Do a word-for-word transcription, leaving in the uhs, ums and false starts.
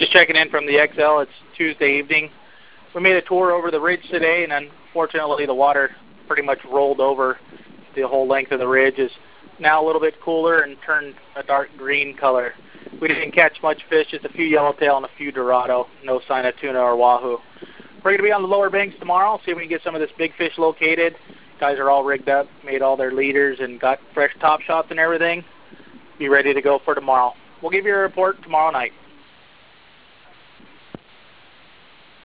Just checking in from the X L. It's Tuesday evening. We made a tour over the ridge today, and unfortunately the water pretty much rolled over the whole length of the ridge. Is now a little bit cooler and turned a dark green color. We didn't catch much fish, just a few yellowtail and a few dorado. No sign of tuna or wahoo. We're going to be on the lower banks tomorrow, see if we can get some of this big fish located. Guys are all rigged up, made all their leaders, and got fresh top shots and everything. Be ready to go for tomorrow. We'll give you a report tomorrow night.